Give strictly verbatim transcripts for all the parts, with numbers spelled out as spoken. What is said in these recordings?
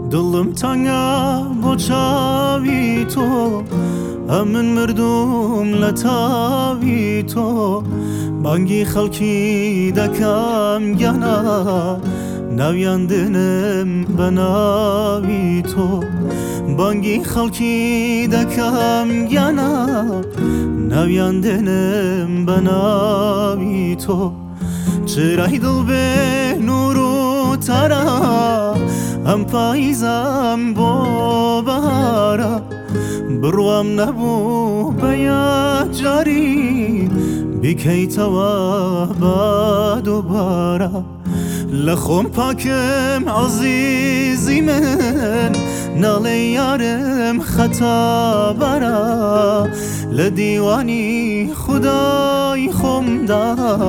دڵم تەنگە بۆ چاوی تۆ ئەمن مردوم لە تاوی تۆ بانگی خەڵکی دەکەم گیانە ناویان دێنم بە ناوی تۆ بانگی خەڵکی دەکەم گیانە ناویان دێنم بە ناوی تۆ چرای دڵ بێ نور و تارە ئەم پاییزەم بۆ بەهارە بڕوام نەبوو بە یەکجاری بیکەیتەوە بە دووبارە لە خۆم پاکم عەزیزی من ناڵێ یارم خەتابەرە لە دیوانی خودای خۆمدا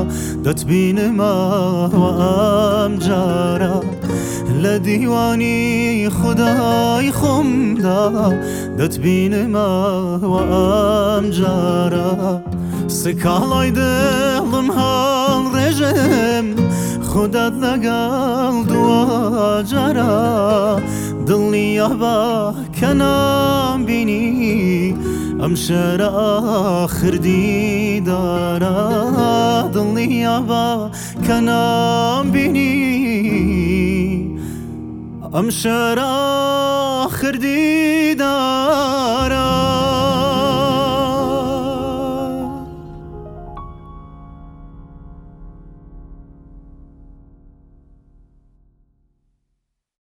دەتبینمەوە ئەم جارە لە دیوانی خودای خۆمدا دەتبینمەوە ئەم جارە سکاڵای دڵم هەڵڕێژم خودت لەگەڵ دووەجارە دڵنیا بە کە نامبینی ئەم شەرە ئاخر دیدارە دڵنیا بە کە نامبینی ئەم شەرە ئاخر دیدارە